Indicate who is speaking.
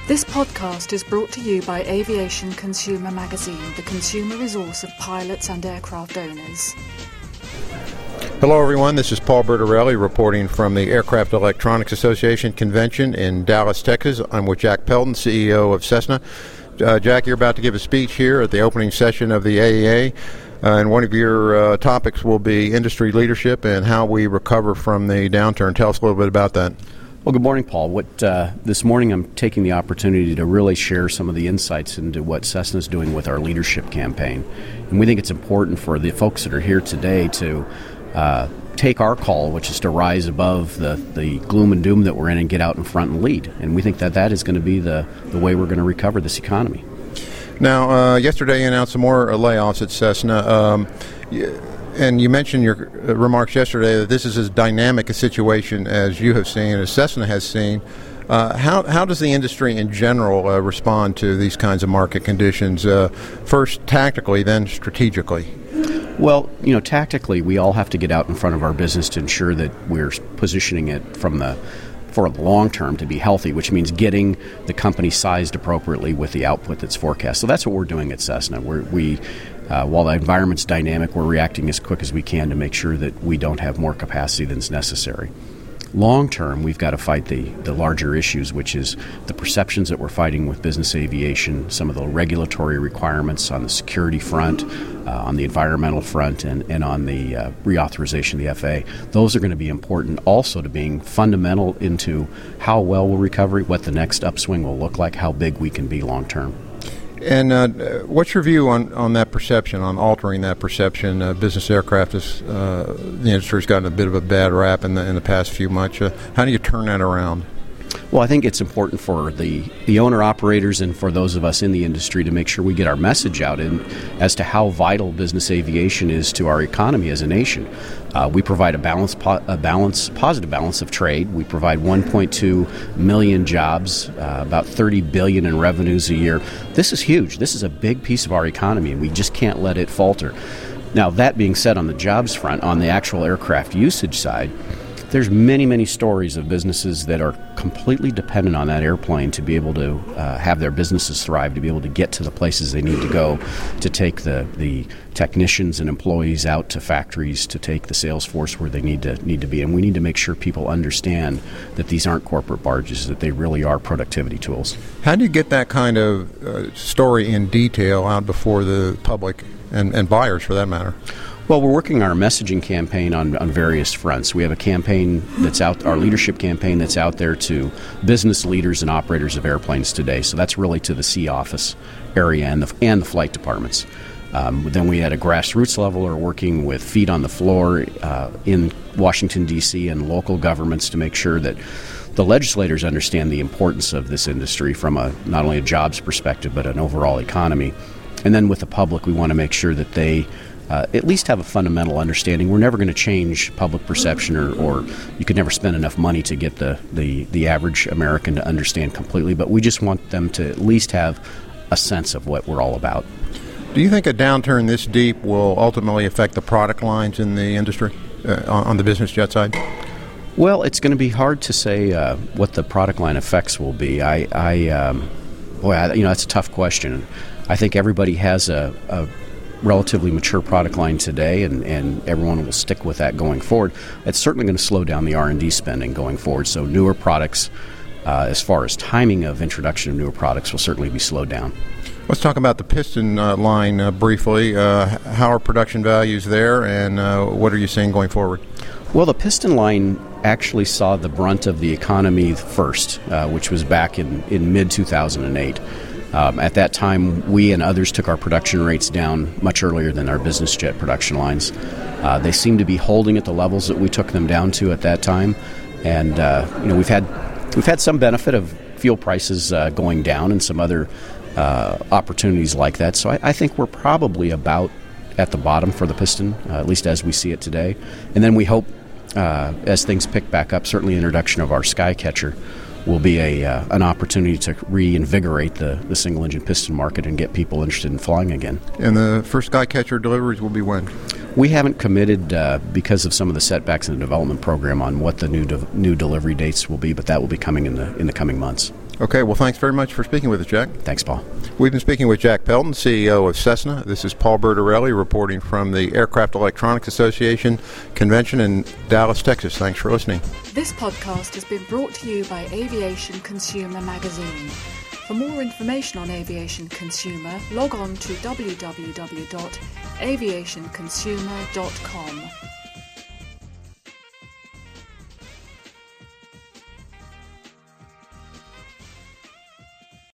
Speaker 1: This podcast is brought to you by Aviation Consumer Magazine, the consumer resource of pilots and aircraft owners.
Speaker 2: Hello everyone, this is Paul Bertorelli reporting from the Aircraft Electronics Association convention in Dallas, Texas. I'm with Jack Pelton, CEO of Cessna. Jack, you're about to give a speech here at the opening session of the AEA, and one of your topics will be industry leadership and how we recover from the downturn. Tell us a little bit about that.
Speaker 3: Well, good morning, Paul. This morning I'm taking the opportunity to really share some of the insights into what Cessna's doing with our leadership campaign. And we think it's important for the folks that are here today to take our call, which is to rise above the gloom and doom that we're in and get out in front and lead. And we think that is going to be the way we're going to recover this economy.
Speaker 2: Now, yesterday you announced some more layoffs at Cessna. And you mentioned your remarks yesterday that this is as dynamic a situation as you have seen, as Cessna has seen. How does the industry in general respond to these kinds of market conditions? First tactically, then strategically.
Speaker 3: Well, tactically, we all have to get out in front of our business to ensure that we're positioning it for the long term to be healthy, which means getting the company sized appropriately with the output that's forecast. So that's what we're doing at Cessna. While the environment's dynamic, we're reacting as quick as we can to make sure that we don't have more capacity than's necessary. Long term, we've got to fight the larger issues, which is the perceptions that we're fighting with business aviation, some of the regulatory requirements on the security front, on the environmental front, and on the reauthorization of the FAA. Those are going to be important also to being fundamental into how well we'll recover, what the next upswing will look like, how big we can be long term.
Speaker 2: And what's your view on that perception, on altering that perception? Business aircraft the industry's gotten a bit of a bad rap in the past few months. How do you turn that around?
Speaker 3: Well, I think it's important for the owner-operators and for those of us in the industry to make sure we get our message out as to how vital business aviation is to our economy as a nation. We provide a positive balance of trade. We provide 1.2 million jobs, about $30 billion in revenues a year. This is huge. This is a big piece of our economy, and we just can't let it falter. Now, that being said, on the jobs front, on the actual aircraft usage side, there's many, many stories of businesses that are completely dependent on that airplane to be able to have their businesses thrive, to be able to get to the places they need to go, to take the technicians and employees out to factories, to take the sales force where they need to be. And we need to make sure people understand that these aren't corporate barges, that they really are productivity tools.
Speaker 2: How do you get that kind of story in detail out before the public and buyers, for that matter?
Speaker 3: Well, we're working our messaging campaign on various fronts. We have a campaign that's out, our leadership campaign that's out there to business leaders and operators of airplanes today. So that's really to the C office area and the flight departments. Then we at a grassroots level are working with feet on the floor in Washington, D.C. and local governments to make sure that the legislators understand the importance of this industry from not only a jobs perspective but an overall economy. And then with the public, we want to make sure that they at least have a fundamental understanding. We're never going to change public perception, or you could never spend enough money to get the average American to understand completely, but we just want them to at least have a sense of what we're all about.
Speaker 2: Do you think a downturn this deep will ultimately affect the product lines in the industry on the business jet side?
Speaker 3: Well, it's going to be hard to say what the product line effects will be. That's a tough question. I think everybody has a relatively mature product line today, and everyone will stick with that going forward. It's certainly going to slow down the R&D spending going forward, so newer products, as far as timing of introduction of newer products, will certainly be slowed down.
Speaker 2: Let's talk about the piston line briefly. How are production values there, and what are you seeing going forward?
Speaker 3: Well, the piston line actually saw the brunt of the economy first, which was back in mid-2008. At that time, we and others took our production rates down much earlier than our business jet production lines. They seem to be holding at the levels that we took them down to at that time, and we've had some benefit of fuel prices going down and some other opportunities like that. So I think we're probably about at the bottom for the piston, at least as we see it today. And then we hope, as things pick back up, certainly the introduction of our Skycatcher will be an opportunity to reinvigorate the single-engine piston market and get people interested in flying again.
Speaker 2: And the first Skycatcher deliveries will be when?
Speaker 3: We haven't committed because of some of the setbacks in the development program on what the new delivery dates will be, but that will be coming in the coming months.
Speaker 2: Okay, well, thanks very much for speaking with us, Jack.
Speaker 3: Thanks, Paul.
Speaker 2: We've been speaking with Jack Pelton, CEO of Cessna. This is Paul Bertorelli reporting from the Aircraft Electronics Association convention in Dallas, Texas. Thanks for listening.
Speaker 1: This podcast has been brought to you by Aviation Consumer Magazine. For more information on Aviation Consumer, log on to www.aviationconsumer.com.